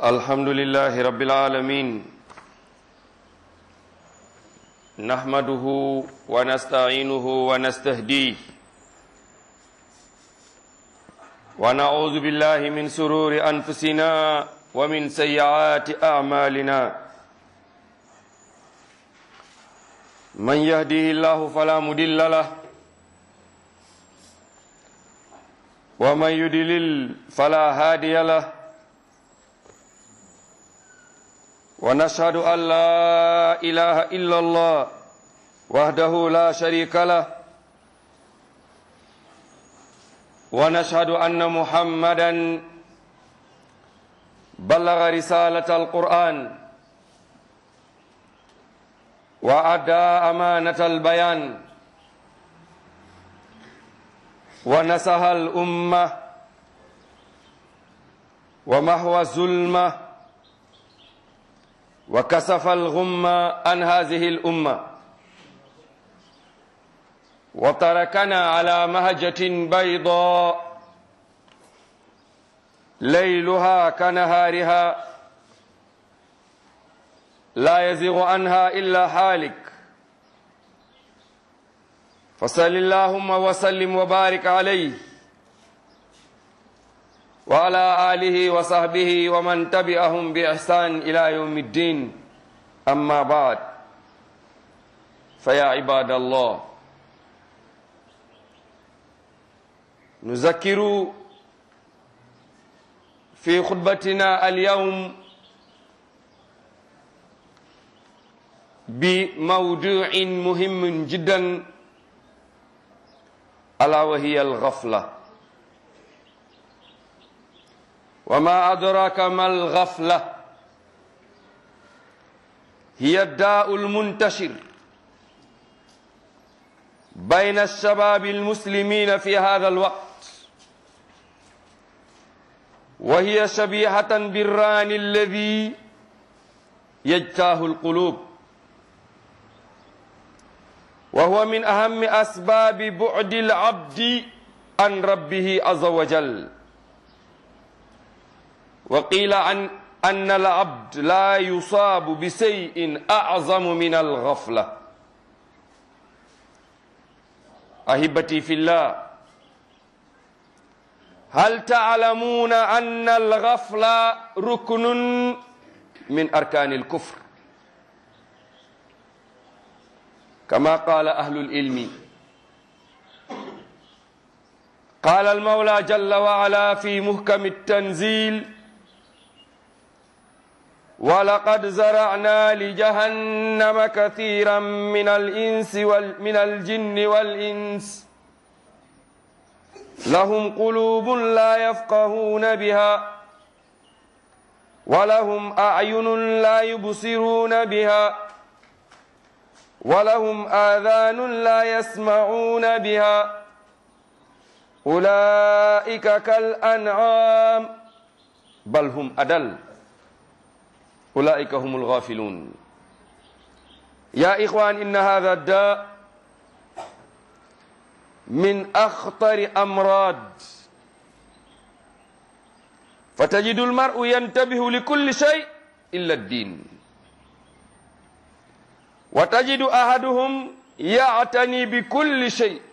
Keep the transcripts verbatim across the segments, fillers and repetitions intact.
الحمد لله رب العالمين نحمده ونستعينه ونستهديه ونعوذ بالله من شرور أنفسنا ومن سيئات أعمالنا من يهده الله فلا مضل له ومن يضلل فلا هادي له ونشهد أن لا إله إلا الله وحده لا شريك له ونشهد أن محمدا بلغ رسالة القرآن وأدى أمانة البيان ونصح الأمة ومحو الظلمة وكشف الغمة عن هذه الأمة وتركنا على مهجة بيضاء ليلها كنهارها لا يزيغ عنها إلا حالك فصل اللهم وسلم وبارك عليه وعلى آله وصحبه ومن تبعهم بإحسان إلى يوم الدين أما بعد فيا عباد الله نذكر في خطبتنا اليوم بموضوع مهم جدا ألا وهي الغفلة. وما أدراك ما الغفلة؟ هي الداء المنتشر بين الشباب المسلمين في هذا الوقت، وهي شبيهة بالران الذي يجتاه القلوب، وهو من أهم أسباب بعد العبد عن ربه عز وجل. وقيل عن أن العبد لا يصاب بشيء أعظم من الغفلة. أحبتي في الله، هل تعلمون أن الغفلة ركن من أركان الكفر كما قال أهل العلم؟ قال المولى جل وعلا في محكم التنزيل: ولقد زرعنا لجهنم كثيرا من الإنس ومن الجن والإنس لهم قلوب لا يفقهون بها ولهم أعين لا يبصرون بها ولهم آذان لا يسمعون بها أولئك كالأنعام بل هم أضل أولئك هم الغافلون. يا إخوان، إن هذا الداء من أخطر أمراض، فتجد المرء ينتبه لكل شيء إلا الدين، وتجد أحدهم يعتني بكل شيء،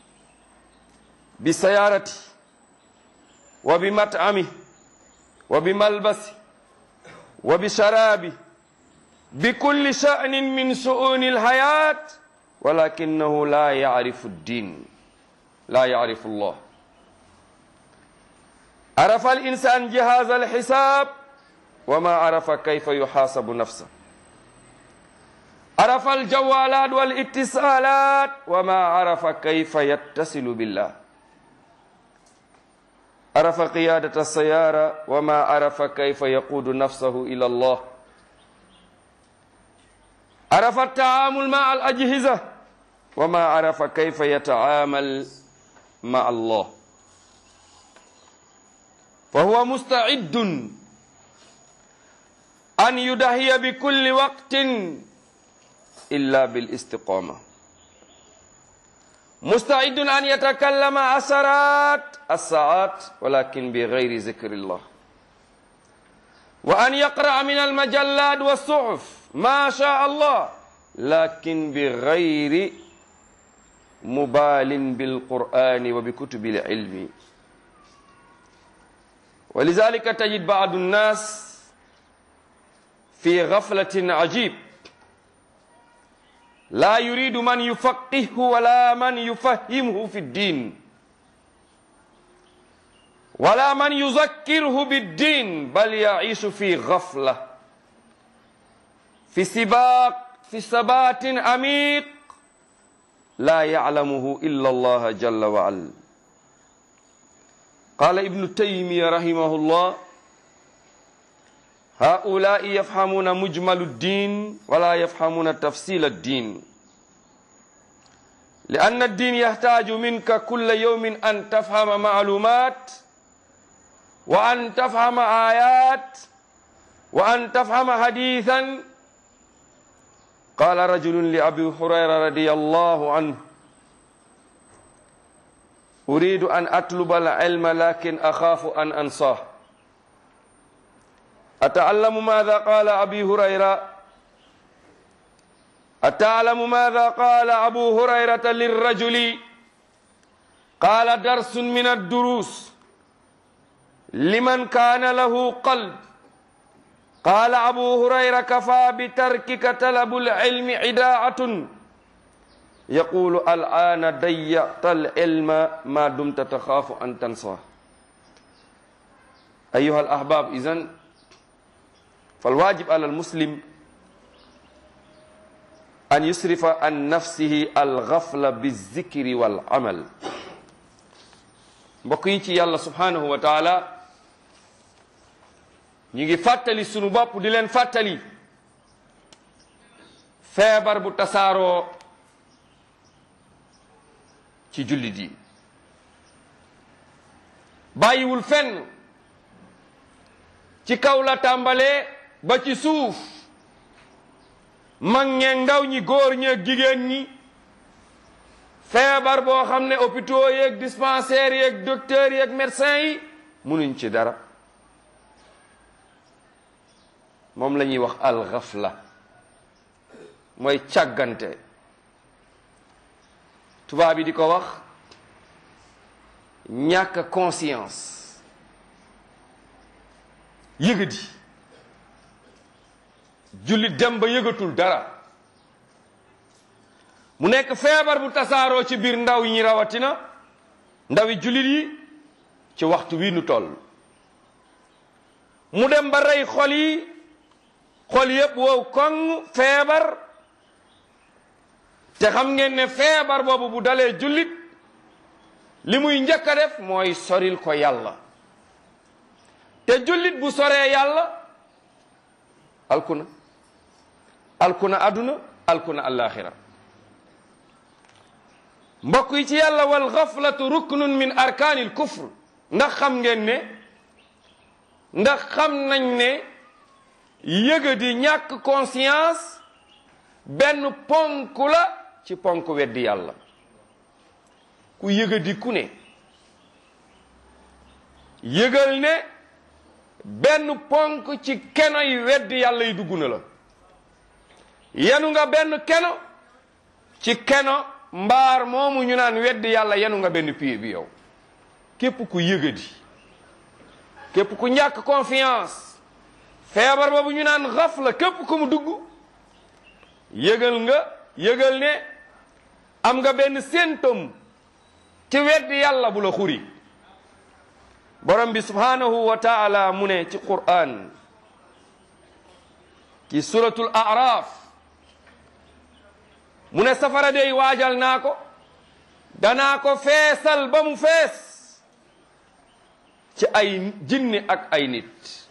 بسيارته وبمطعمه وبملبسه وبشرابه، بكل شأن من شؤون الحياة، ولكنه لا يعرف الدين، لا يعرف الله. عرف الإنسان جهاز الحساب وما عرف كيف يحاسب نفسه، عرف الجوالات والاتصالات وما عرف كيف يتصل بالله، عرف قيادة السيارة وما عرف كيف يقود نفسه إلى الله، عرف التعامل مع الأجهزة وما عرف كيف يتعامل مع الله. فهو مستعد أن يدهي بكل وقت إلا بالاستقامة، مستعد أن يتكلم عشرات الساعات ولكن بغير ذكر الله، wa an yaqra'a min almajallat wa suhuf ma sha allah lakin bi gayri mubalin bilqur'ani wa bi kutubi alilmi wa lidhalika tajid ba'du nnas fi ghaflatin ajib la yuridu man yufaqihu wala man yufahimhu fi ddin wala man yuzakkirhu biddin bal yaishu fi ghafla fi sibaq fi sabatin amiq la ya'lamuhu illa Allah jalla wa ala. qala ibnu taymiya rahimahullah هؤلاء يفهمون مجمل الدين ولا يفهمون تفصيل الدين لأن الدين يحتاج منك كل يوم أن تفهم معلومات وأن تفهم آيات وأن تفهم حديثا. قال رجل لأبي هريرة رضي الله عنه أريد أن أطلب العلم لكن أخاف أن أنساه أتعلم ماذا قال أبي هريرة أتعلم ماذا قال أبو هريرة للرجل قال درس من الدروس لمن كان له قلب قال أبو هريرة كفى بتركك طلب العلم عداءة يقول الآن ضيعت العلم ما دمت تخاف أن تنساه. أيها الأحباب إذن فالواجب على المسلم أن يصرف عن نفسه الغفلة بالذكر والعمل. mbokk yi ci yàlla subhanahu wa taala ñu ngi fàttali sunu bopp di leen fàttali feebar bu tasaaroo ci jullit yi bàyyiwul fenn ci kaw la tàmbalee ba ci suuf mag ñeeg ndaw ñi góor ñeeg jigéen ñi feebar boo xam ne hôpitaux yeeg dispensaires yeeg docteurs yeeg médecins yi munuñ ci dara moom la ñuy wax alxafla mooy càggante tubaab bi di ko wax ñàkk conscience yëgadi jullit dem ba yëgatul dara mu nekk feebar bu tasaaroo ci biir ndaw yi ñi rawatina ndawi jullit yi ci waxtu wi nu toll mu dem ba rey xol yi xol yépp wow koŋ feebar te xam ngeen ne feebar boobu bu dalee jullit li muy njëkk a def mooy soril ko yàlla te jullit bu soree yàlla alkuna alkuna aduna alkuna alaxira mbokk yi ci yàlla wal xaflatu ruknun min arkaanil kufr ndax xam ngeen ne ndax xam nañ ne yëgadi ñàkk conscience benn ponk la ci ponk weddi yàlla ku yëgadi ku ne yëgal ne benn ponk ci keno yi weddi yàlla yi dugg na la yenu nga benn keno ci keno mbaar moomu ñu naan weddi yàlla yenu nga benn pied bi yow képp ku yëgadi képp ku ñàkk confiance feebar boobu ñu naan xafla képp ku mu dugg yëgal nga yëgal ne am nga benn symptôme ci weddi yàlla bu la xuri borom bi subhanahu wa taala mu ne ci Qur'an ci suratul A'raf mu ne safara dey waajal naa ko danaa ko feesal ba mu fees ci ay jinni ak ay nit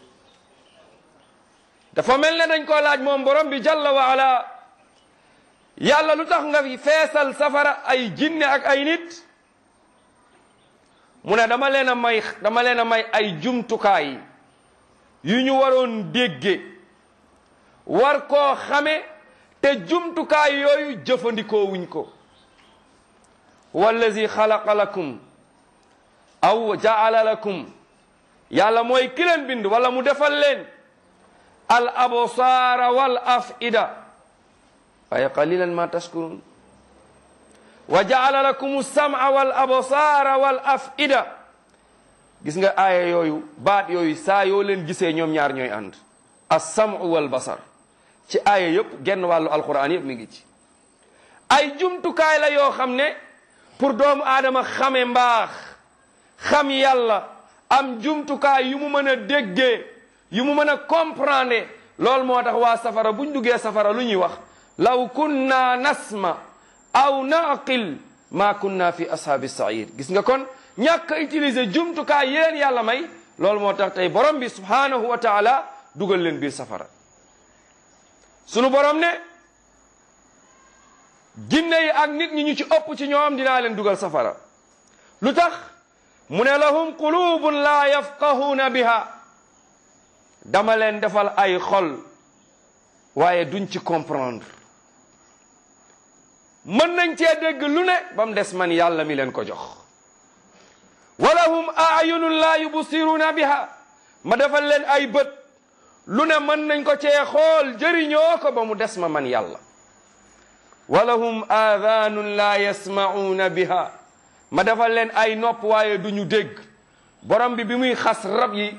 dafa mel ne dañ ko laaj moom borom bi jalla wa ala yàlla lu tax nga fi feesal safara ay jinni ak ay nit mu ne dama leen a may dama leen a may ay jumtukaay yu ñu waroon dégge war koo xame te jumtukaay yooyu jëfandikoo wuñ ko wallazi xalaqa lakum aw jaala lakum yàlla mooy ki leen bind wala mu defal leen al absaara wal afida waaye qalilan ma tashkurun wa jaala lakum as-sam'a wal absaara wal afida gis nga aaya yooyu baat yooyu saa yoo leen gisee ñoom ñaar ñooy ànd as-sam'u wal basar ci aaya yëpp genn wàllu alquran yëpp mi ngi ci ay jumtukaay la yoo xam ne pour doomu aadama xame mbaax xam yàlla am jumtukaay yu mu mën a déggee yu mu mën a comprendre loolu moo tax waa safara buñ duggee safara lu ñuy wax law kunna nasma aw naqil ma kunna fi ashaabi sair gis nga kon ñàkk a utiliser jumtukaay yéen yàlla may loolu moo tax tey borom bi subhanahu wa taala dugal leen biir safara sunu borom ne jinne yi ak nit ñi ñu ci ëpp ci ñoom dinaa leen dugal safara lu tax mu ne lahum qulubun la yafqahuna biha dama leen defal ay xol waaye duñ ci comprendre mën nañ cee dégg lu ne ba mu des man yàlla mi leen ko jox walahum ayunun la yubsiruna biha ma defal leen ay bët lu ne mën nañ ko cee xool jëriñoo ko ba mu des ma man yàlla walahum aadaanun la yasma'una biha ma defal leen ay nopp waaye duñu dégg borom bi bi muy xas rab yi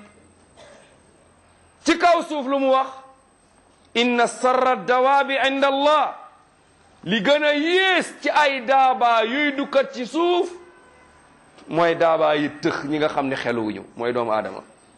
ci kaw suuf lu mu wax inna sarra dawaabi inda allah li gën a yées ci ay daabaa yuy dukkat ci suuf mooy daabaa yi tëx ñi nga xam ne xeluwuñu mooy doomu aadama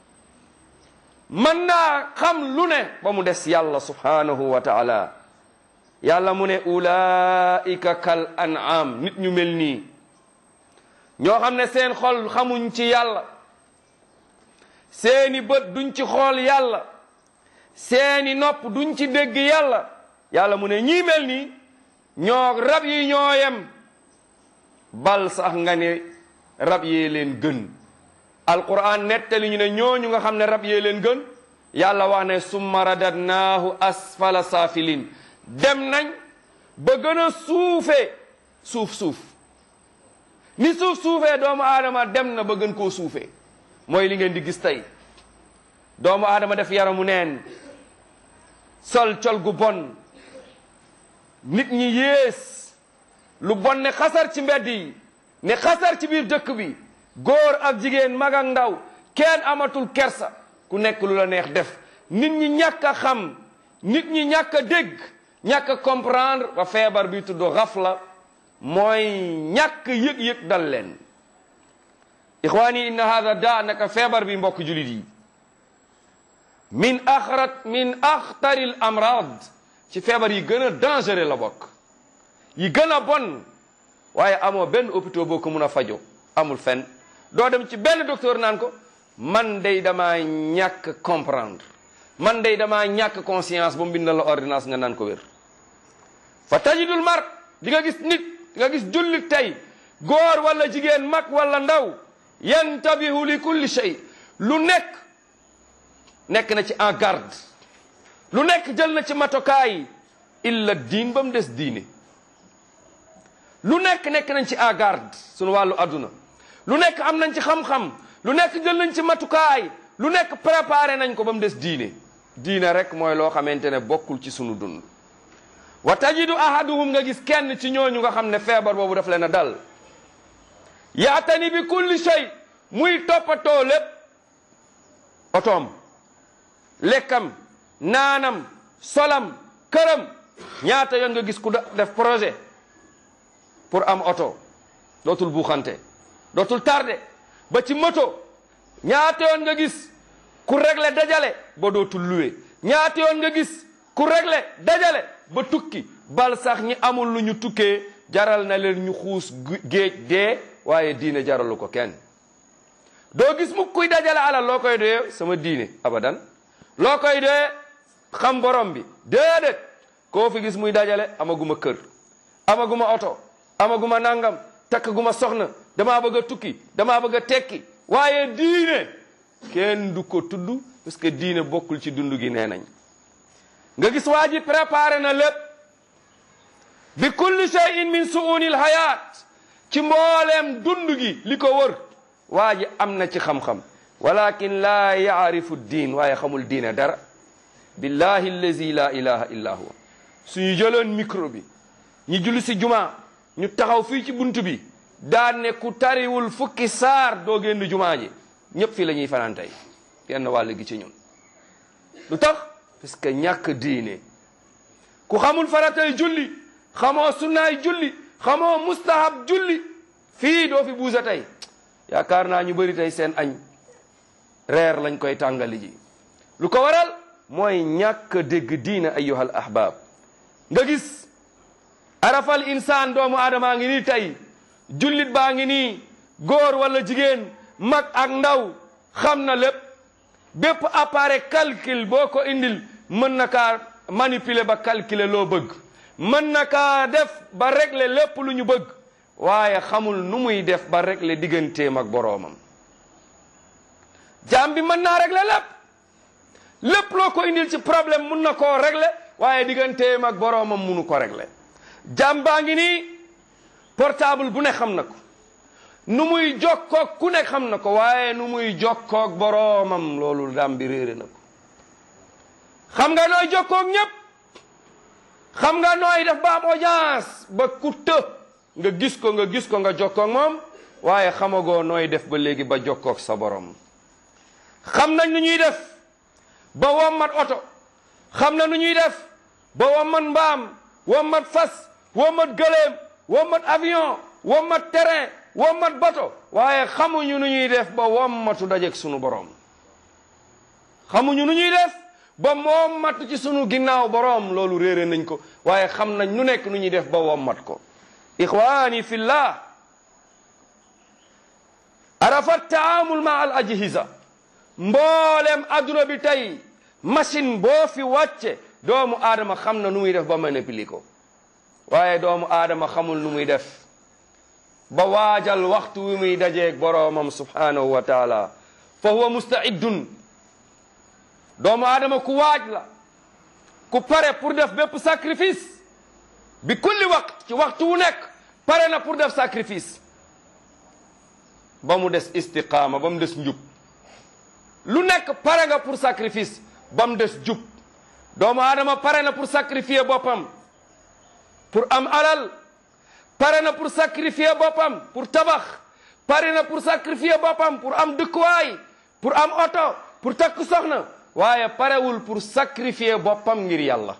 mën naa xam lu ne ba mu des yàlla subhanahu wa taala yàlla mu ne ulaika kal an'am nit ñu mel nii ñoo xam ne seen xol xamuñ ci yàlla seeni bët duñ ci xool yàlla seeni nopp duñ ci dégg yàlla yàlla mu ne ñii mel nii ñoo rab yi ñoo yem bal sax nga ne rab yee leen gën alquran nettali ñu ne ñooñu nga xam ne rab yee leen gën yàlla wax ne summa radadnaahu asfala saafilin dem nañ ba gën a suufee suuf suuf ni suuf suufee doomu aadama dem na ba gën koo suufee mooy li ngeen di gis tey doomu aadama def yaramu neen sol col gu bon nit ñi yées lu bon ne xasar ci mbedd yi ne xasar ci biir dëkk bi góor ak jigéen mag ak ndaw kenn amatul kersa ku nekk lu la neex def nit ñi ñàkk a xam nit ñi ñàkk a dégg ñàkk a comprendre ba feebar bi tudd xafla mooy ñàkk yëg-yëg dal leen ixwaani inna hada daa naka feebar bi mbokk julit yi min axrat min axtaril amrad ci feebar yi gën a dangereux la bokk yi gën a bon waaye amoo benn hôpital boo ko mun a fajo amul fenn doo dem ci benn docteur naan ko man day damaa ñàkk comprendre man day damaa ñàkk conscience ba mu bindal la ordonnance nga naan ko wér fa tajidul mar di nga gis nit di nga gis jullit tey góor wala jigéen mag wala ndaw yantabihu li kulli shay lu nekk nekk na ci en garde lu nekk jël na ci matokaay illa diin ba mu des diine lu nekk nekk nañ ci en garde sunu wàllu adduna lu nekk am nañ ci xam-xam lu nekk jël nañ ci matukaay lu nekk préparé nañ ko ba mu des diine diine rek mooy loo xamante ne bokkul ci sunu dund wa tajidu ahaduhum nga gis kenn ci ñooñu nga xam ne feebar boobu daf leen a dal yaatani bi kulli shay muy toppatoo lépp otoom lekkam naanam solam këram ñaata yoon nga gis ku def projet pour am oto dootul buuxante dootul tardé ba ci moto ñaata yoon nga gis ku réglé dajale ba dootul loué ñaata yoon nga gis ku réglé dajale ba tukki bal sax ñi amul lu ñu tukkee jaral na leen ñu xuus géej dee waaye diine jaralu ko kenn doo gis mu kuy dajale alal loo koy doyee sama diine abadan loo koy doyee xam borom bi déedéet koo fi gis muy dajale amaguma kër amaguma oto amaguma nangam takk guma soxna damaa bëgg a tukki damaa bëgg a tekki waaye diine kenn du ko tudd parce que diine bokkul ci dund gi nee nañ nga gis waa ji préparé na lépp bi kulli shay'in min su'unil hayat ci mbooleem dund gi li ko wër waa ji am na ci xam-xam walakin laa yaarifu diin waaye xamul diine dara billahi allazi la ilaha illa huwa suñu jëloon micro bi ñu julli si juma ñu taxaw fii ci bunt bi daan ne ku tariwul fukki saar doo génn jumaa ji ñëpp fii la ñuy fanaan tey kenn wàll gi ci ñun lu tax parce que ñàkk diine ku xamul faratay julli xamoo sunnaay julli xamoo mustahab julli fii doo fi buusa tey yaakaar naa ñu bëri tey seen añ reer lañ koy tàngali ji lu ko waral mooy ñàkk dégg diine ayyuhal ahbab nga gis arafal insaan doomu aadamaa ngi nii tey jullit baa ngi nii góor wala jigéen mag ak ndaw xam na lépp bépp appareil calcul boo ko indil mën na kaa manipuler ba calculer loo bëgg mën na kaa def ba régler lépp lu ñu bëgg waaye xamul nu muy def ba régler digganteem ak boroomam jaam bi mën naa régler lépp lépp loo ko indil ci problème mun na koo régler waaye digganteem ak boroomam munu ko régler jaam baa ngi nii portable bu ne xam na ko nu muy jokkoog ku nekk xam na ko waaye nu muy jokkoog boroomam loolu daam bi réere na ko xam nga nooy jokkoog ñépp xam nga nooy def ba am audience ba ku të nga gis ko nga gis ko nga jokkoog moom waaye xamagoo nooy def ba léegi ba jokkoog sa borom xam nañ nu ñuy def ba wommat oto xam na nu ñuy def ba wommat mbaam wommat fas wommat gëléem wommat avion wommat terrain wommat bato waaye xamuñu nu ñuy def ba wommatu dajeeg sunu borom xamuñu nu ñuy def ba wommatu ci sunu ginnaaw borom loolu réere nañ ko waaye xam nañ nu nekk nu ñuy def ba wommat ko ixwaani fillah arafa taamul ma al ajhiza mboolem adduna bi tey machine boo fi wàcce doomu aadama xam na nu muy def ba manipuler ko waaye doomu aadama xamul nu muy def ba waajal waxtu wi muy dajeeg boroomam subhanahu wa taala fa huwa mustaiddun doomu aadama ku waaj la ku pare pour def bépp sacrifice bi kulli waqt ci waxtu wu nekk pare na pour def sacrifice ba mu des istiqaama ba mu des njub lu nekk pare nga pour sacrifice ba mu des jub doomu aadama pare na pour sacrifier boppam pour am alal pare na pour sacrifier boppam pour tabax pare na pour sacrifier boppam pour am dëkkuwaay pour am oto pour takk soxna waaye parewul pour sacrifier boppam ngir yàlla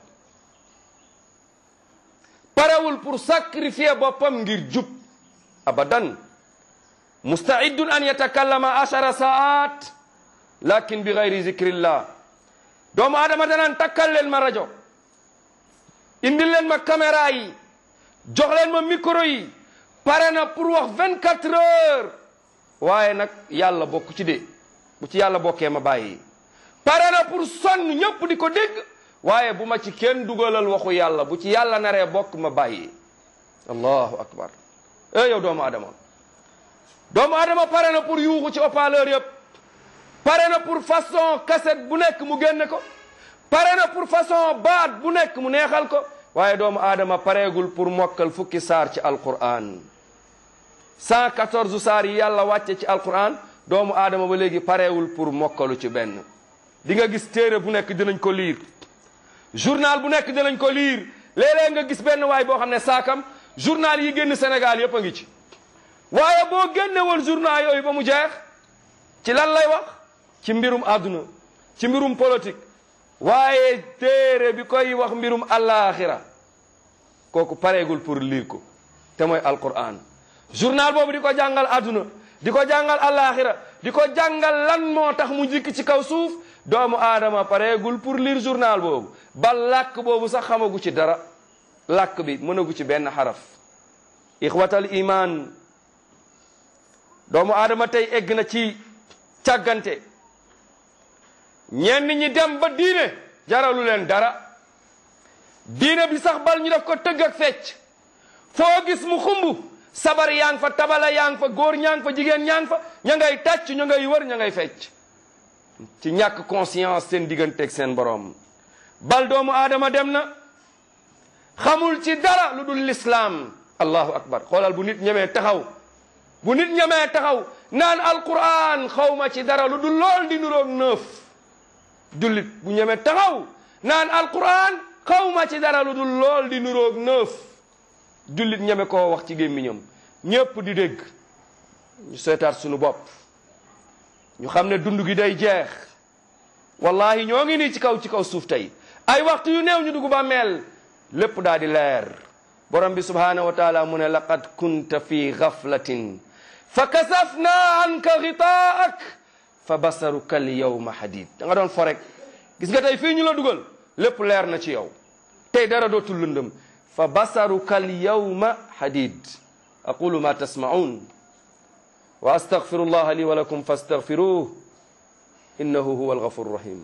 parewul pour sacrifier boppam ngir jub abadan musta'iddun an yatakallama ashara saat lakin bi gayri zikrillah doomu aadama danaan takkal leen ma rajo indil leen ma caméra yi jox leen ma micro yi pare na pour wax vingt quatre heures waaye nag yàlla bokku ci de bu ci yàlla bokkee ma bàyyi pare na pour sonn ñëpp di ko dégg waaye bu ma ci kenn dugalal waxu yàlla bu ci yàlla naree bokk ma bàyyi allahu akbar eh yow doomu adama doomu adama pare na pour yuuxu ci haut-parleur yëpp pare na pour façon cassette bu nekk mu génne ko pare na pour façon baat bu nekk mu neexal ko waaye doomu aadama pareegul pour mokkal fukki saar ci alquran cent quatorze saar yi yàlla wàcce ci alquran doomu aadama ba léegi pareewul pour mokkalu ci benn di nga gis téere bu nekk dinañ ko liir journal bu nekk dinañ ko liir léeg-léeg nga gis benn waay boo xam ne saakam journal yi génn Sénégal yépp a ngi ci waaye boo génne woon journal yooyu ba mu jeex ci lan lay wax ci mbirum àdduna ci mbirum politique waaye téere bi koy wax mbirum àllaaxira kooku pareegul pour lire ko te mooy alquran journal boobu di ko jàngal àdduna di ko jàngal àllaaxira di ko jàngal lan moo tax mu jikk ci kaw suuf doomu aadama pareegul pour lire journal boobu ba làkk boobu sax xamagu ci dara làkk bi mënagu ci benn xaraf ixwatal iman doomu aadama tey egg na ci càggante ñenn ñi dem ba diine jaralu leen dara diine bi sax bal ñu def ko tëgg ak fecc foo gis mu xumb sabar yaa ngi fa tabala yaa ngi fa góor ñaa ngi fa jigéen ñaa ngi fa ña ngay tàcc ña ngay wër ña ngay fecc ci ñàkk conscience seen digganteeg seen borom bal doomu aadama dem na xamul ci dara lu dul lislaam allahu akbar xoolal bu nit ñemee taxaw bu nit ñemee taxaw naan alquran xawma ci dara lu dul lool di nuroog neuf jullit bu ñemee taxaw naan alquran xawma ci dara lu dul lool di nuroog neuf jullit ñeme koo wax ci gémmiñam ñépp di dégg ñu seetaat suñu bopp ñu xam ne dund gi day jeex wallahi ñoo ngi nii ci kaw ci kaw suuf tey ay waxtu yu néew ñu dugg ba mel lépp daal di leer borom bi subhanahu wa taala mu ne laqad kunta fi ghaflatin fa kasafna anka ghitaak fa basaruka al yawma hadid da nga doon fo rek gis nga tey fii ñu la dugal lépp leer na ci yow tey dara dootul lëndëm fa basaruka al yawma hadid aqulu ma tasma'un wa astaghfirullaha li wa lakum fastaghfiruhu innahu huwa al-ghafur rahim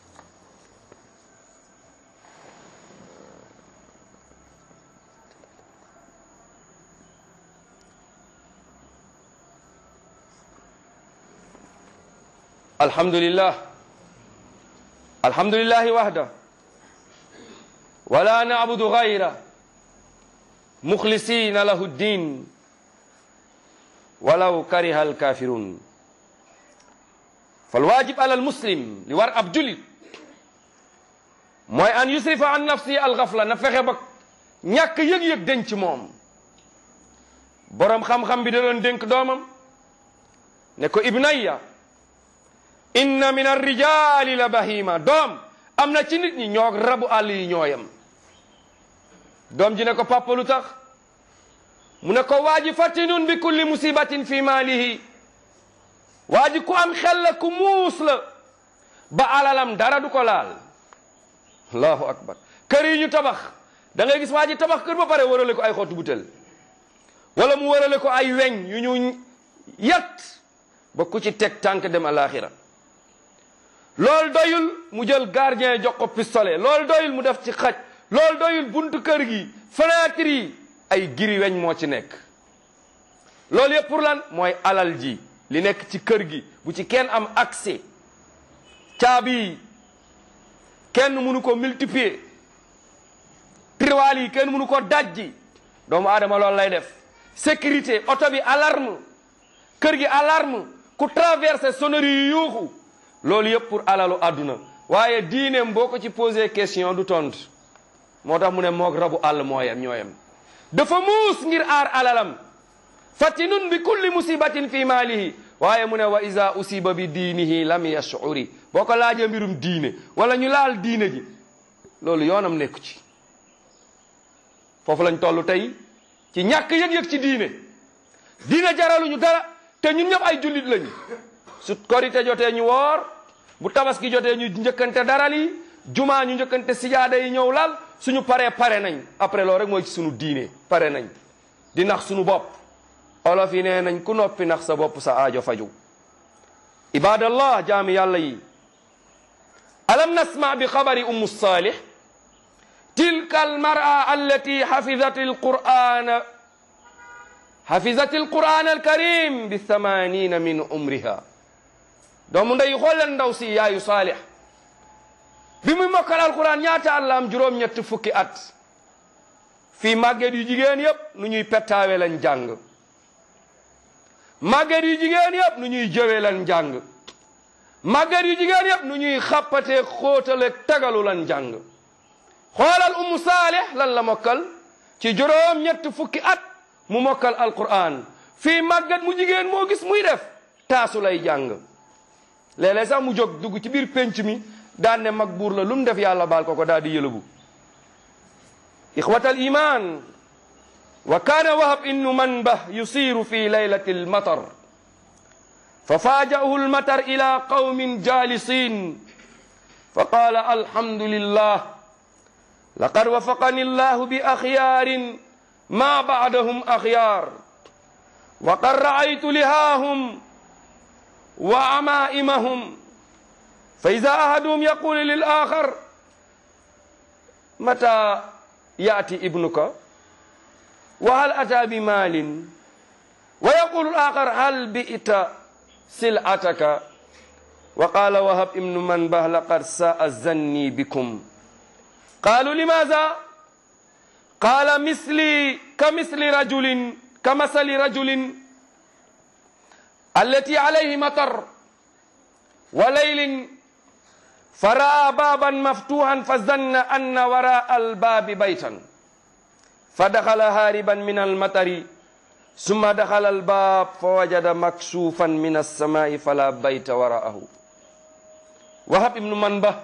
alhamdulillah alhamdulillahi wahda wala na'budu ghayra mukhlisina lahu ad-din walaw kariha al-kafirun falwajib ala al-muslim li war ab julit mooy an yusrifa an nafsi al-ghafla na fexe ba ñàkk yëg-yëg denc ci moom boroom xam-xam bi da doon dénk doomam ne ko ibnayya inna min ar-rijali la bahima doom am na ci nit ñi ñoo rabu àll yi ñooyam doom ji ne ko papa lu tax mu ne ko waa ji fatinun bi kulli musibatin fi maalihi waa ji ku am xel la ku muus la ba alalam dara du ko laal allahu akbar kër yi ñu tabax da ngay gis waa ji tabax kër ba pare warale ko ay xottu butel wala mu warale ko ay weñ yu ñu yat ba ku ci teg tànk dem alaxira loolu doyul mu jël gardien jox ko pistolet loolu doyul mu def ci xaj loolu doyul buntu kër gi fenêtre yi ay giri weñ moo ci nekk loolu yëpp pour lan mooy alal ji li nekk ci kër gi bu ci kenn am accès caabi yi kenn mënu ko multiplier tiroir yi kenn mënu ko dajji doomu aadama loolu lay def sécurité oto bi alarme kër gi alarme ku traversé sonnerie yi yuuxu loolu yëpp pour alalu àdduna waaye diineem boo ko ci posé question du tontu moo tax mu ne moog rabu àll mooyam ñooyam dafa muus ngir aar alalam fatinun bi kulli musibatin fi maalihi waaye mu ne wa iza usiba bi diinihi lam yash'uri boo ko laajee mbirum diine wala ñu laal diine ji loolu yoonam nekku ci foofu lañ toll tey ci ñàkk yëg-yëg ci diine diine jaraluñu dara te ñun ñëpp ay jullit lañu su korite jotee ñu woor bu tabaski jotee ñu njëkkante daral yi jumaa ñu njëkkante sijaada yi ñëw lal suñu paree pare nañ après loolu rek mooy ci suñu diine pare nañ di nax suñu bopp olof yi nee nañ ku noppi nax sa bopp sa aajo faju ibadallah jaami yàlla yi alam nasma bi xabari ummu salih tilka almar'a allati hafizat alqur'ana hafizat alqur'an alkarim bi thamanina min umriha doomu ndey xool leen ndaw si yaayu Saalih bi muy mokkal alquran ñaata at la am juróom-ñett fukki at fii màgget yu jigéen yëpp nu ñuy pettaawe lañ jàng màgget yu jigéen yëpp nu ñuy jëwe lañ jàng màgget yu jigéen yëpp nu ñuy xàppatee xóotale tagalu lañ jàng xoolal ummu Saalih lan la mokkal ci juróom-ñett fukki at mu mokkal alquran fii màgget mu jigéen moo gis muy def taasu lay jàng léeg-léeg sax mu jóg dugg ci biir penc mi daan ne mag buur la lu mu def yàlla baal ko ko daal di yëlëbu ixwatal iman wa kaana wahab innu manbah yusiru fi laylati almatar fa faajahu almatar ila qawmin jalisin fa qaala alhamdulillah laqad wafaqani allahu bi axyaarin ma baadahum axyaar wa qad raaytu lihaahum wa amaimahum fa ida ahaduhum yaqulu lil axar mata yaati ibnuka wa hal ata bi maalin wa yaqulu al axar hal bi'ta sil'ataka wa qala wahab ibnu manbah laqad sa'a zanni bikum qalu limaza qala misli ka misli rajulin ka masali rajulin allati alayhi matar wa laylin fa raa baaban maftuhan fa zanna anna wara albaabi baytan fa daxala haariban min almatari summa daxala albaab fa wajada maksufan min alsamai fala bayta waraahu. Wahab ibnu Manba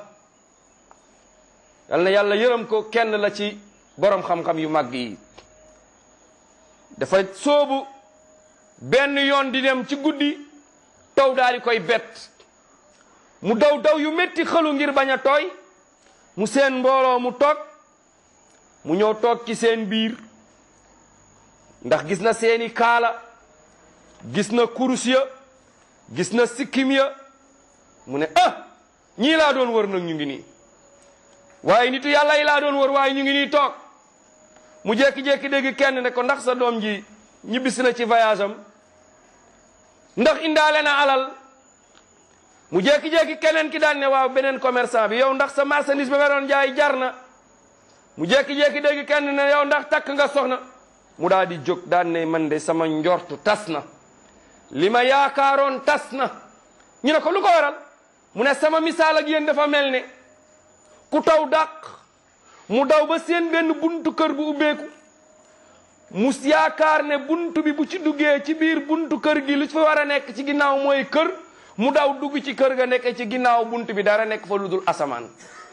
yal na yàlla yërëm ko, kenn la ci borom xam-xam yu mag yi. dafa soobu benn yoon di dem ci guddi, taw daal di koy bett mu daw daw yu métti xëlu ngir bañ a tooy. mu seen mbooloo mu toog, mu ñëw toog ci seen biir, ndax gis na seeni kaala, gis na kurus ya, gis na sikkim ya. mu ne ah ñii laa doon wër nag ñu ngi nii, waaye nitu yàlla yi laa doon wër waaye ñu ngi nii toog. mu jékki-jékki dégg kenn ne ko ndax sa doom ji ñibbisi na ci voyage am, ndax indaale na alal. mu jékki-jékki keneen ki daan ne waaw beneen commerçant bi, yow ndax sa marchandise ba nga doon jaay jar na. mu jékki-jékki dégg kenn ne yow ndax takk nga soxna. mu daal di jóg daan ne man de sama njortu tas na, li ma yaakaaroon tas na. ñu ne ko lu ko waral? mu ne sama misaal ak yéen dafa mel ne ku taw dàq, mu daw ba seen benn buntu kër bu ubbeeku, mu yaakaar ne buntu bi bu ci duggee ci biir buntu kër gi lu ci fa war a nekk ci ginnaaw mooy kër, mu daw dugg ci kër ga nekk ci ginnaaw buntu bi dara nekk fa lu dul asamaan.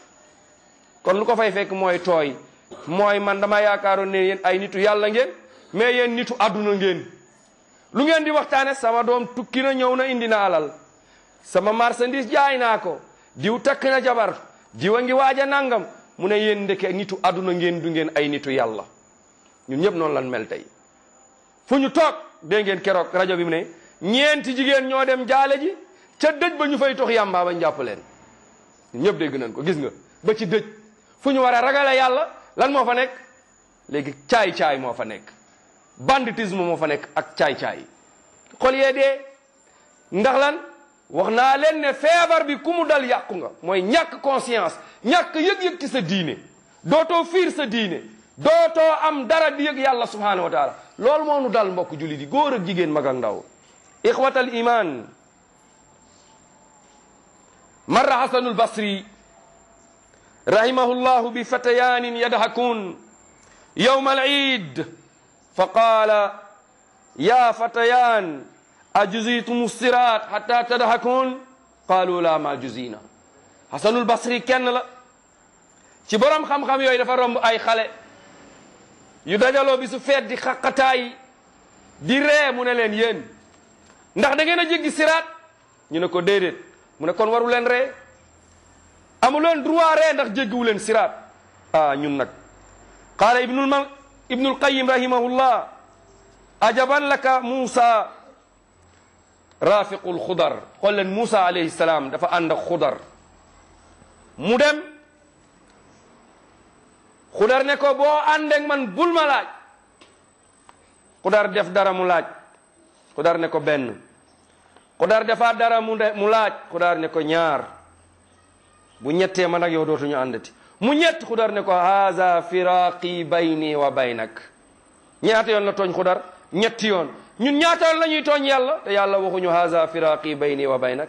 kon lu ko fay fekk mooy tooy, mooy man dama yaakaaroon ne yéen ay nitu yàlla ngeen, mais yéen nitu àdduna ngeen. lu ngeen di waxtaane? sama doom tukki na ñëw na indi na alal, sama marchandise jaay naa ko, diw takk na jabar, diw a ngi waaj a nangam. mu ne yéen ndeke nitu àdduna ngeen, du ngeen ay nitu yàlla. ñun ñëpp noonu lan mel tey. fu ñu toog dégg ngeen keroog rajo bi mu ne ñeenti jigéen ñoo dem jaale ji ca dëj ba ñu fay tox yàmbaa ba ñu jàpp leen. ñun ñëpp dégg nañ ko, gis nga ba ci dëj fu ñu war a ragale yàlla lan moo fa nekk? léegi caay-caay moo fa nekk, banditisme moo fa nekk ak caay-caay. xol yee dee ndax lan? wax naa leen ne feebar bi ku mu dal yàqu nga, mooy ñàkk conscience, ñàkk yëg-yëg ci sa diine. dootoo fiir sa diine, dootoo am dara di yëg yàlla subhanahu wa taala. loolu moo nu dal mbokk jullit yi, góor ak jigéen, mag ak ndaw. ixwatal iman, marra hasanul basri rahimahullahu bi fatayanin yadhakun yawma al iid fa qaala ya fatayan ajuzitum sirat hatta tadhakun qaalu la ma juzina. hasanul basri kenn la ci borom xam-xam yooyu, dafa romb ay xale yu dajaloo bi su feet di xaqataay di ree. mu ne leen yéen ndax da ngeen a jéggi siraat? ñu ne ko déedéet. mu ne kon waru leen ree, amu leen droit ree ndax jéggiwu leen siraat. ah ñun nag qaala ibnul ma ibnul qayyim rahimahullah ajaban laka Muusa rafiqul xudar. xool leen Muusa alayhi salaam dafa ànd ak xudar, mu dem xudar ne ko boo àndeeg man bul ma laaj. xudar def dara mu laaj, xudar ne ko benn. xudar defaat dara mu de mu laaj, xudar ne ko ñaar. bu ñettee man ak yow dootuñu àndati. mu ñett xudar ne ko haza firaqi bayni wa baynak. ñaata yoon la tooñ xudar? ñetti yoon. ñun ñaata yoon la ñuy tooñ yàlla te yàlla waxuñu haza firaqi bayni wa baynak?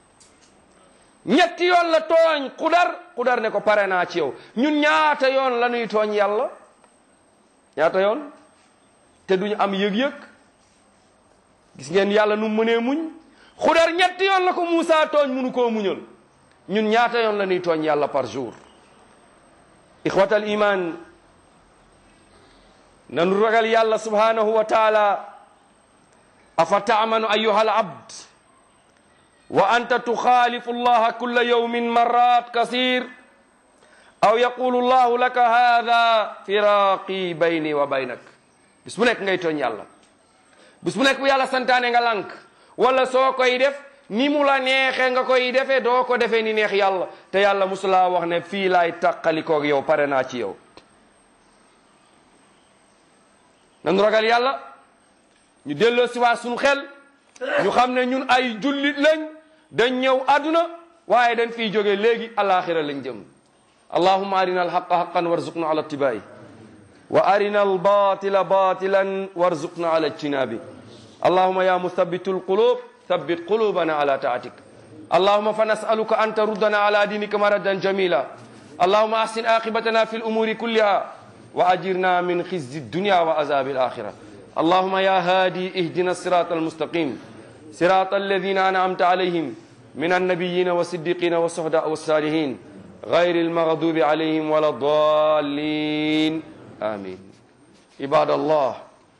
ñetti yoon la tooñ xudar, xudar ne ko pare naa ci yow. ñun ñaata yoon la ñuy tooñ yàlla? ñaata yoon te duñu am yëg-yëg. gis ngeen yàlla nu mënee muñ. xudar ñetti yoon la ko Muusa tooñ, munu koo muñal. ñun ñaata yoon la ñuy tooñ yàlla par jour? ixwatal iman, nanu ragal yàlla subhanahu wa taala. afa taamanu ayuha al abd wa anta tuxaalifu llaha kulla yawmin marrat kasir aw yaqulu llahu laka hada firaqi bayni wa baynak. bis bu nekk ngay tooñ yàlla, bis bu nekk bu yàlla santaane nga lànk, wala soo koy def ni mu la neexee nga koy defee, doo ko defee ni neex yàlla. te yàlla musulaa wax ne fii laay tàqalikoog yow, pare naa ci yow. nanu ragal yàlla, ñu delloo si waa suñu xel, ñu xam ne ñun ay jullit lañ, dañ ñëw àdduna waaye dañ fiy jógee léegi alaxira lañ jëm. allahumma arina alhaqa haqan warzuqna ala ittibai wa arina albatila batilan warzuqna ala ijtinabi. allahumma ya muthabitu alqulub thabbit qulubana ala taatik اللهم فنسألك أن تردنا على دينك مردا جميلا اللهم أحسن عاقبتنا في الأمور كلها وأجرنا من خزي الدنيا وعذاب الآخرة اللهم يا هادي اهدنا الصراط المستقيم صراط الذين أنعمت عليهم من النبيين والصديقين والشهداء والصالحين غير المغضوب عليهم ولا الضالين آمين عباد الله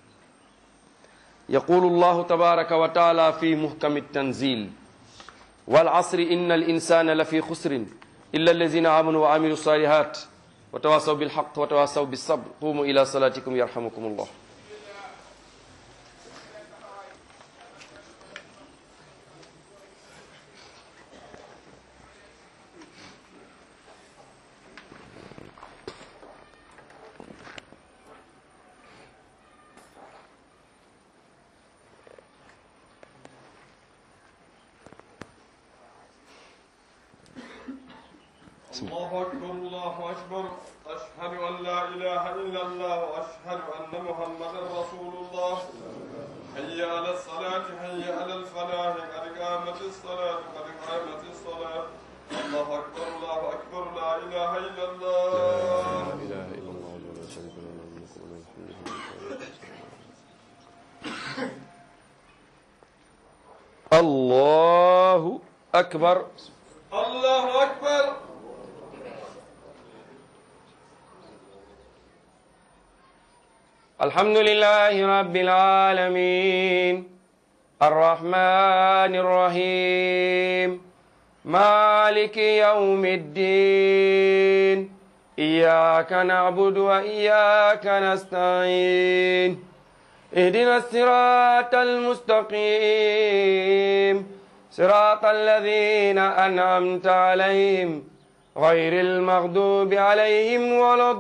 يقول الله تبارك وتعالى في محكم التنزيل والعصر إن الإنسان لفي خسر إلا الذين آمنوا وعملوا الصالحات وتواصوا بالحق وتواصوا بالصبر قوموا إلى صلاتكم يرحمكم الله الله أكبر الله أكبر أشهد أن لا إله إلا الله وأشهد أن محمدا رسول الله حي على الصلاة حي على الفلاح قد قامت الصلاة قد قامت الصلاة الله أكبر الله أكبر لا إله إلا الله لا إله إلا الله ولا شريك له له الملك وله الحمد الله أكبر الله أكبر الحمد لله رب العالمين الرحمن الرحيم مالك يوم الدين إياك نعبد وإياك نستعين اهدنا الصراط المستقيم صراط الذين أنعمت عليهم غير المغضوب عليهم ولا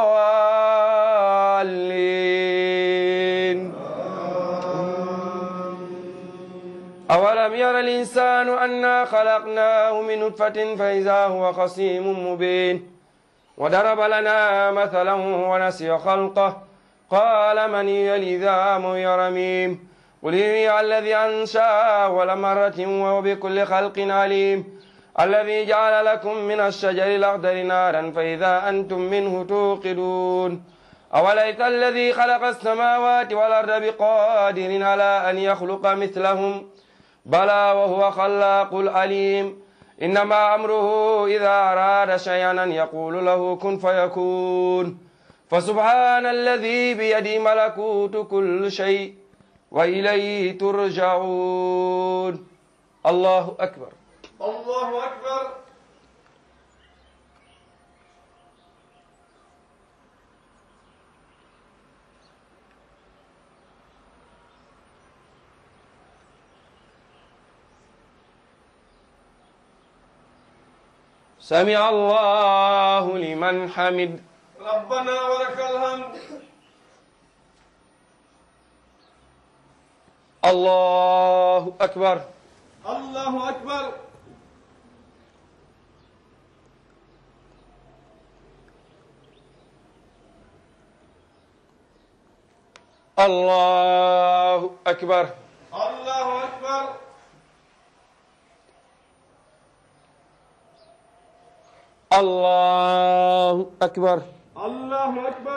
الضالين أولم ير الإنسان أنا خلقناه من نطفة فإذا هو خصيم مبين وضرب لنا مثلا ونسي خلقه قال من يلي ذام يرميم قل هي الذي أنشأ أول مرة وهو بكل خلق عليم الذي جعل لكم من الشجر الأخضر نارا فإذا أنتم منه توقدون أوليس الذي خلق السماوات والأرض بقادر على أن يخلق مثلهم بلى وهو خلاق العليم إنما أمره إذا أراد شيئا أن يقول له كن فيكون فسبحان الذي بيده ملكوت كل شيء وإليه ترجعون الله أكبر الله أكبر سمع الله لمن حمد ربنا ولك الحمد الله أكبر الله أكبر الله أكبر الله أكبر الله أكبر الله أكبر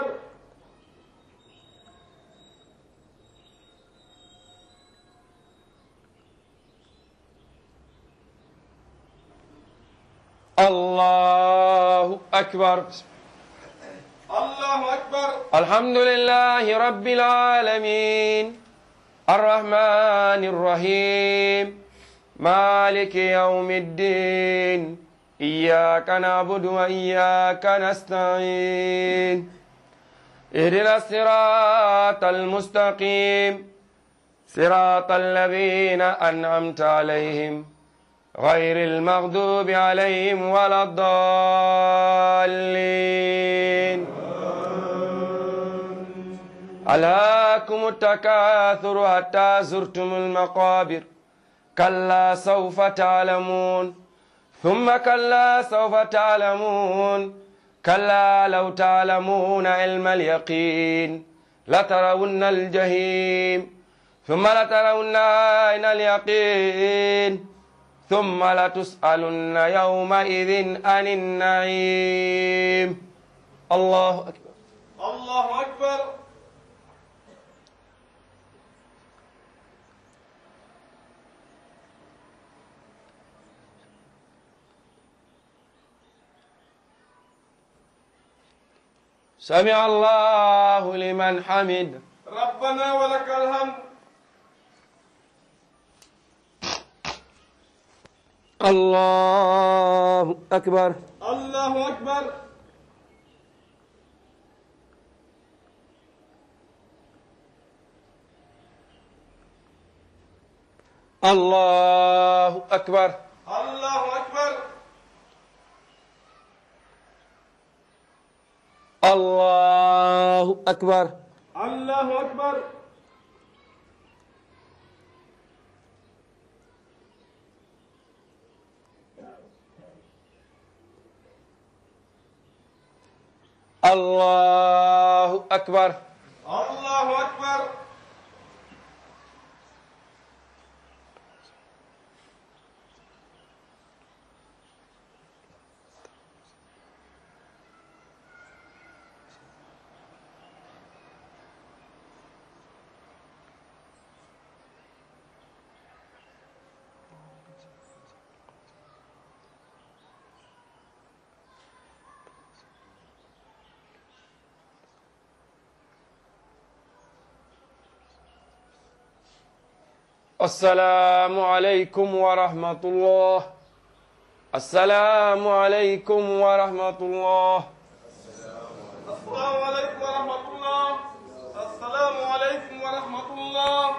الله أكبر الله أكبر الحمد لله رب العالمين الرحمن الرحيم مالك يوم الدين إياك نعبد وإياك نستعين اهدنا الصراط المستقيم صراط الذين أنعمت عليهم غير المغضوب عليهم ولا الضالين ألهاكم التكاثر حتى زرتم المقابر كلا سوف تعلمون ثم كلا سوف تعلمون كلا لو تعلمون علم اليقين لترون الجحيم ثم لترون عين اليقين ثم لتسألن يومئذ عن النعيم. الله أكبر. الله أكبر. سمع الله لمن حمد. ربنا ولك الحمد. الله أكبر. الله أكبر. الله أكبر. الله أكبر. الله أكبر. الله أكبر. الله أكبر. الله أكبر. السلام عليكم ورحمة الله. السلام عليكم ورحمة الله. السلام عليكم ورحمة الله. السلام عليكم ورحمة الله.